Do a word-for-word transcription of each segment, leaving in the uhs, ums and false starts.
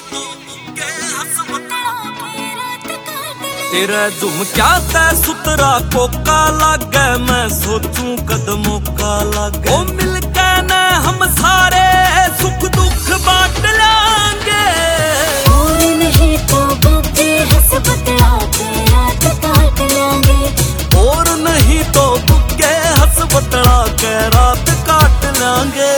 तेरा झुमक्या ते सुतरा कोका लागे, मैं सोचूं कदमों का लागे। ओ मिलके न हम सारे सुख दुख बांट लांगे। और नहीं तो बुद्धि हंस बतला के रात काट लांगे। और नहीं तो बुग्गे हंस बतला के रात काट लांगे।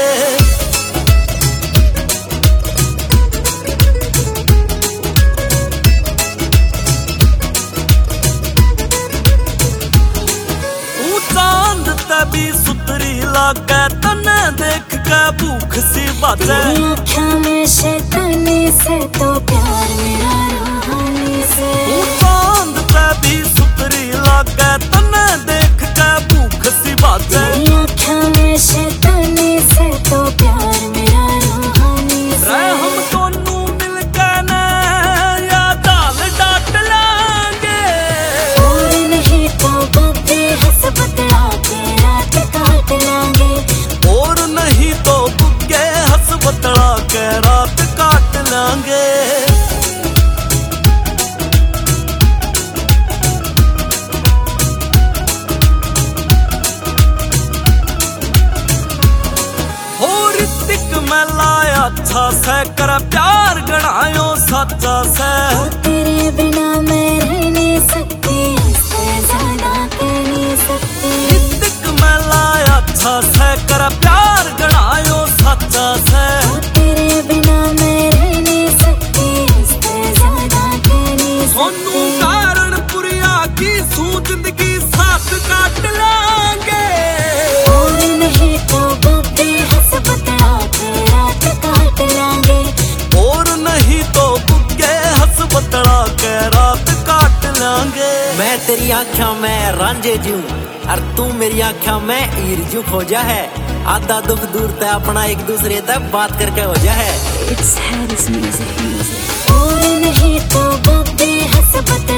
भी सुतरी लागे, तने देख के भूख सी बाजे। आँखों में शैतानी से तो प्यार मेरा रूहानी से। चांद पे भी सुतरी लागे, तने देख के भूख सी बाजे। आँखों में शैतानी से तो प्यार मेरा रूहानी से। हम दोनों मिलके न या दाल डाट लांगे। और नहीं तो बुद्धि हंस बतला के रात काट लांगे। और नहीं तो बुग्गे हंस बतला के रात काट लांगे। हो ऋतिक मैं लाया अच्छा से कर प्यार गणायो सच्चा से। तेरे बिना मैं रह नहीं सकती, इससे ज्यादा कह नहीं सकती। ऋतिक मैं लाया अच्छा से कर प्यार गणायो सच्चा से। तेरे बिना मैं रह नहीं सकती, इससे ज्यादा कह नहीं सकती। कारण पुरिया की सू जिंदगी साथ काट लांगे। और नहीं तो बुद्धि हंस बतला के रात काट लांगे। और नहीं तो बुग्गे हंस बतला के रात काट लांगे। मैं तेरी आँखों में रांझे जूं और तू मेरी आँखों में हीर जू खोजा है। आधा दुख दूर ते अपना एक दूसरे तक बात करके हो जा है। It's Harris music, music. और नहीं तो बुद्धि हंस बतला